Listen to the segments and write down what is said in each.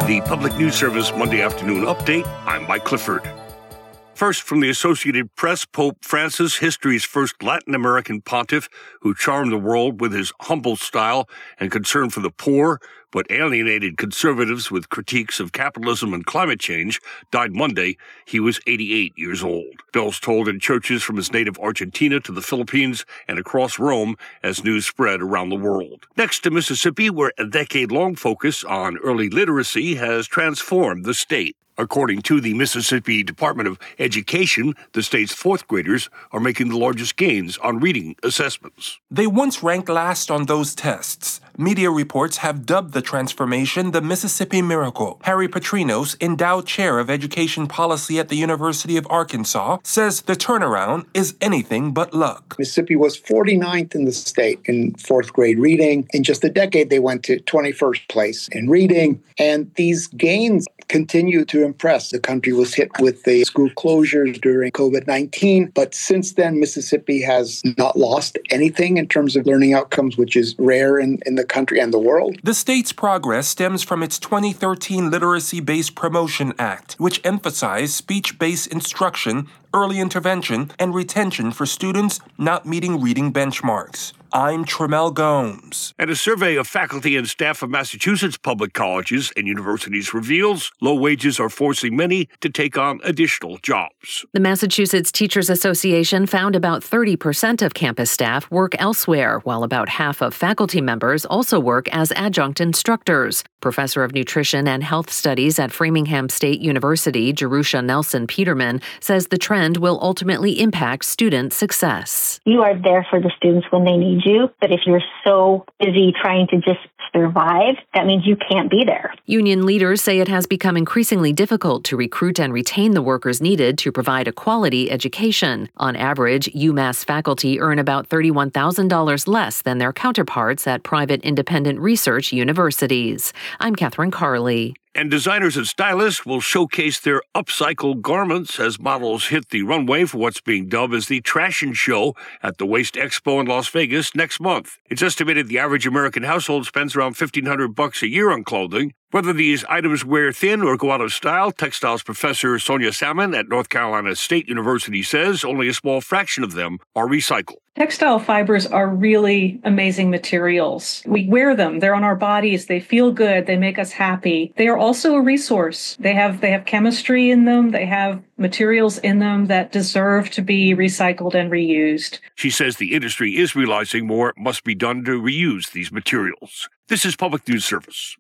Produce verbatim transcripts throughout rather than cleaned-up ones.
the Public News Service Monday Afternoon Update. I'm Mike Clifford. First, from the Associated Press, Pope Francis, history's first Latin American pontiff who charmed the world with his humble style and concern for the poor, but alienated conservatives with critiques of capitalism and climate change, died Monday. He was eighty-eight years old. Bells tolled in churches from his native Argentina to the Philippines and across Rome as news spread around the world. Next to Mississippi, where a decade-long focus on early literacy has transformed the state. According to the Mississippi Department of Education, the state's fourth graders are making the largest gains on reading assessments. They once ranked last on those tests. Media reports have dubbed the transformation the Mississippi Miracle. Harry Petrinos, endowed chair of education policy at the University of Arkansas, says the turnaround is anything but luck. Mississippi was forty-ninth in the state in fourth grade reading. In just a decade, they went to twenty-first place in reading. And these gains continue to impress. The country was hit with the school closures during covid nineteen, but since then, Mississippi has not lost anything in terms of learning outcomes, which is rare in, in the country and the world. The state's progress stems from its twenty thirteen Literacy-Based Promotion Act, which emphasized speech-based instruction, early intervention, and retention for students not meeting reading benchmarks. I'm Tremel Gomes. And a survey of faculty and staff of Massachusetts public colleges and universities reveals low wages are forcing many to take on additional jobs. The Massachusetts Teachers Association found about thirty percent of campus staff work elsewhere, while about half of faculty members also work as adjunct instructors. Professor of Nutrition and Health Studies at Framingham State University, Jerusha Nelson Peterman, says the trend will ultimately impact student success. You are there for the students when they need you, but if you're so busy trying to just survive, that means you can't be there. Union leaders say it has become increasingly difficult to recruit and retain the workers needed to provide a quality education. On average, UMass faculty earn about thirty-one thousand dollars less than their counterparts at private independent research universities. I'm Catherine Carley. And designers and stylists will showcase their upcycled garments as models hit the runway for what's being dubbed as the Trashion Show at the Waste Expo in Las Vegas next month. It's estimated the average American household spends around fifteen hundred bucks a year on clothing. Whether these items wear thin or go out of style, textiles professor Sonia Salmon at North Carolina State University says only a small fraction of them are recycled. Textile fibers are really amazing materials. We wear them. They're on our bodies. They feel good. They make us happy. They are also a resource. They have they have chemistry in them. They have materials in them that deserve to be recycled and reused. She says the industry is realizing more must be done to reuse these materials. This is Public News Service.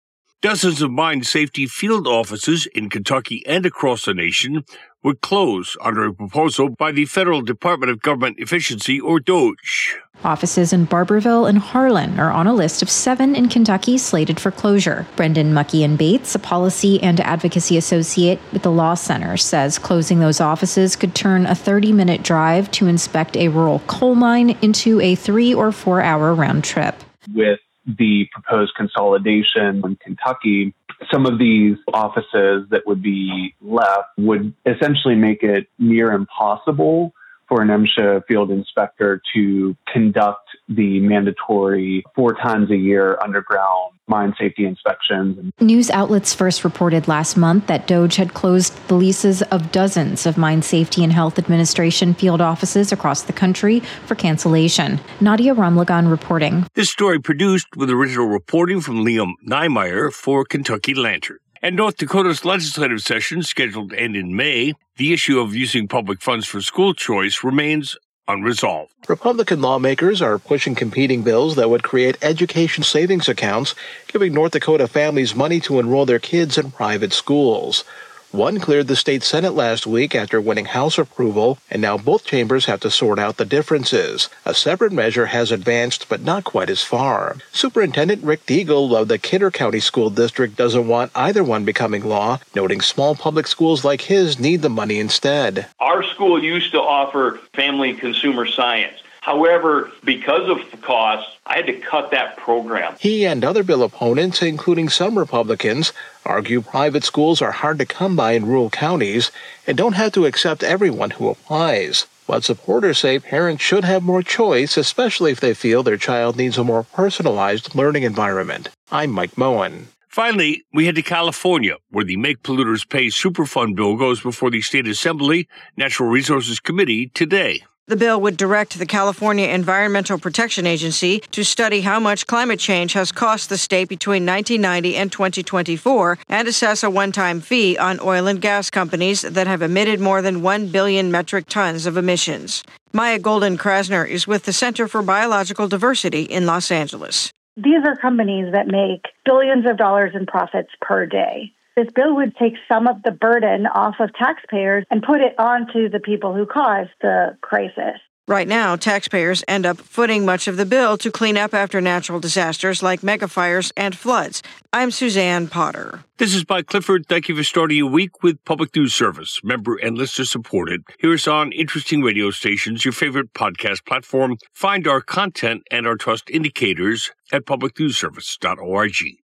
Dozens of mine safety field offices in Kentucky and across the nation would close under a proposal by the Federal Department of Government Efficiency, or DOGE. Offices in Barbourville and Harlan are on a list of seven in Kentucky slated for closure. Brendan Muckian-Bates, a policy and advocacy associate with the Law Center, says closing those offices could turn a thirty-minute drive to inspect a rural coal mine into a three- or four-hour round trip. With the proposed consolidation in Kentucky, some of these offices that would be left would essentially make it near impossible for an MSHA field inspector to conduct the mandatory four times a year underground mine safety inspections. News outlets first reported last month that DOGE had closed the leases of dozens of Mine Safety and Health Administration field offices across the country for cancellation. Nadia Ramlagan reporting. This story produced with original reporting from Liam Niemeyer for Kentucky Lantern. And North Dakota's legislative session, scheduled to end in May, the issue of using public funds for school choice remains unresolved. Republican lawmakers are pushing competing bills that would create education savings accounts, giving North Dakota families money to enroll their kids in private schools. One cleared the state Senate last week after winning House approval, and now both chambers have to sort out the differences. A separate measure has advanced, but not quite as far. Superintendent Rick Deagle of the Kidder County School District doesn't want either one becoming law, noting small public schools like his need the money instead. Our school used to offer family consumer science. However, because of costs, I had to cut that program. He and other bill opponents, including some Republicans, argue private schools are hard to come by in rural counties and don't have to accept everyone who applies. But supporters say parents should have more choice, especially if they feel their child needs a more personalized learning environment. I'm Mike Moen. Finally, we head to California, where the Make Polluters Pay Superfund bill goes before the State Assembly Natural Resources Committee today. The bill would direct the California Environmental Protection Agency to study how much climate change has cost the state between nineteen ninety and twenty twenty-four and assess a one-time fee on oil and gas companies that have emitted more than one billion metric tons of emissions. Maya Golden-Krasner is with the Center for Biological Diversity in Los Angeles. These are companies that make billions of dollars in profits per day. This bill would take some of the burden off of taxpayers and put it onto the people who caused the crisis. Right now, taxpayers end up footing much of the bill to clean up after natural disasters like megafires and floods. I'm Suzanne Potter. This is Mike Clifford. Thank you for starting your week with Public News Service, member and listener supported. Hear us on interesting radio stations, your favorite podcast platform. Find our content and our trust indicators at public news service dot org.